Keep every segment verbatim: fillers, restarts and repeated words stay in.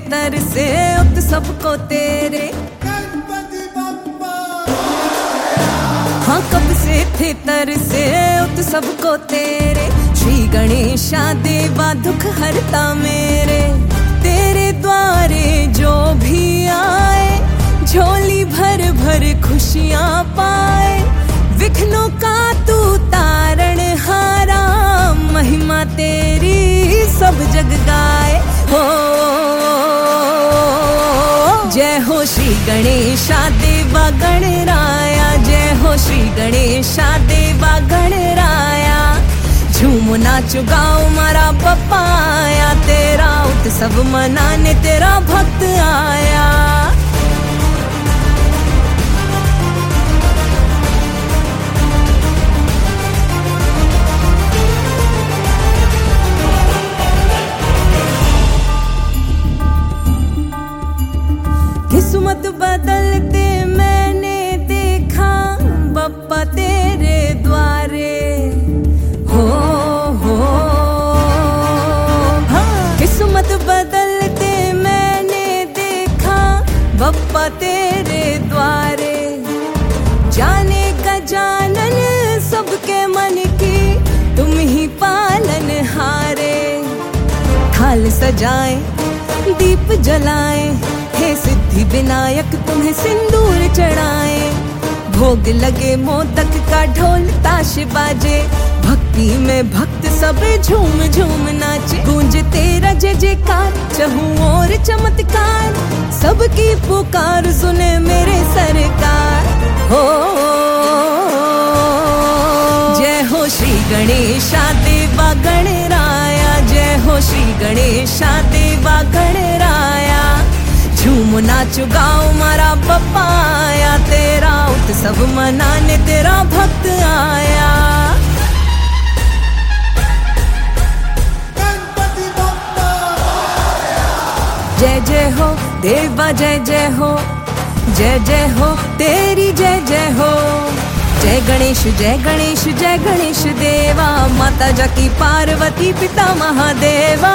तरसे उत सबको तेरे। हाँ कब से थे तरसे उत सबको तेरे। श्री गणेशा देवा दुख हरता मेरे। तेरे द्वारे जो भी आए झोली भर भर खुशियाँ पाए। विघ्नों का तू तारण हारा महिमा तेरी सब जग गाए। हो जय हो श्री गणेशा देवा गणराया। जय हो श्री गणेशा देवा गणराया। झूम नाचो गाओ मारा बप्पा आया। तेरा उत्सव मनाने तेरा भक्त आया। किस्मत बदलते मैंने देखा बप्पा तेरे द्वारे। हो हो हाँ किस्मत बदलते मैंने देखा बप्पा तेरे द्वारे। जाने का जानन सबके मन की तुम ही पालन हारे। थाल सजाए दीप जलाए हे सिद्धि विनायक तुम्हें सिंदूर चढ़ाए। भोग लगे मोदक का ढोल ताश बाजे। भक्ति में भक्त सब झूम झूम नाचे। गूंज तेरा जय जयकार चहूं और चमत्कार। सबकी पुकार सुने मेरे सरकार। हो जय हो श्री गणेशा देवा गणराया। जय हो श्री गणेशा देवा गणराया। झूम नाचो गाओ मारा बप्पा आया। तेरा उत्सव मनाने तेरा भक्त आया। जय जय हो देवा जय जय हो। जय जय हो तेरी जय जय हो। जय गणेश जय गणेश जय गणेश देवा। माता जाकी पार्वती पिता महादेवा।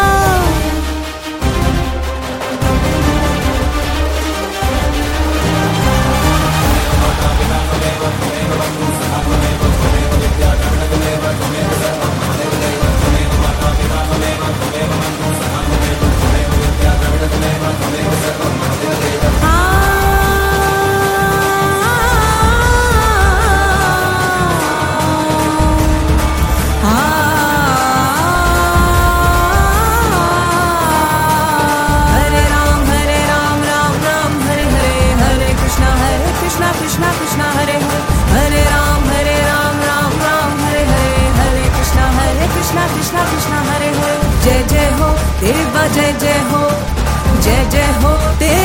कृष्णा कृष्णा हरे हरे हरे राम हरे राम राम राम हरे हरे हरे कृष्णा हरे कृष्णा कृष्णा कृष्णा हरे हरे। जय जय हो देवा जय जय हो। जय जय हो देवा।